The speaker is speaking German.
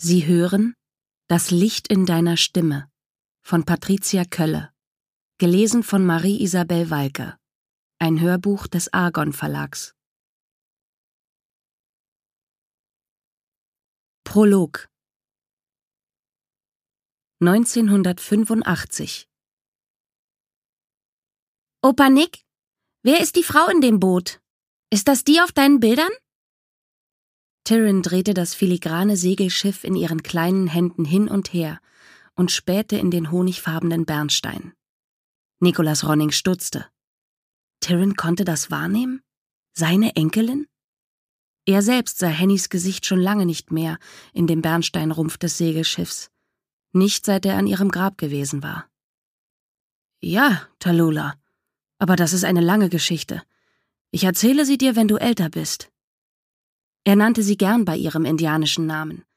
Sie hören Das Licht in deiner Stimme von Patricia Kölle, gelesen von Marie-Isabel Walke, ein Hörbuch des Argon Verlags. Prolog 1985. Opa Nick, wer ist die Frau in dem Boot? Ist das die auf deinen Bildern? Tyrion drehte das filigrane Segelschiff in ihren kleinen Händen hin und her und spähte in den honigfarbenen Bernstein. Nicholas Ronning stutzte. Tyrion konnte das wahrnehmen? Seine Enkelin? Er selbst sah Hennys Gesicht schon lange nicht mehr in dem Bernsteinrumpf des Segelschiffs. Nicht seit er an ihrem Grab gewesen war. Ja, Tallulah, aber das ist eine lange Geschichte. Ich erzähle sie dir, wenn du älter bist. Er nannte sie gern bei ihrem indianischen Namen,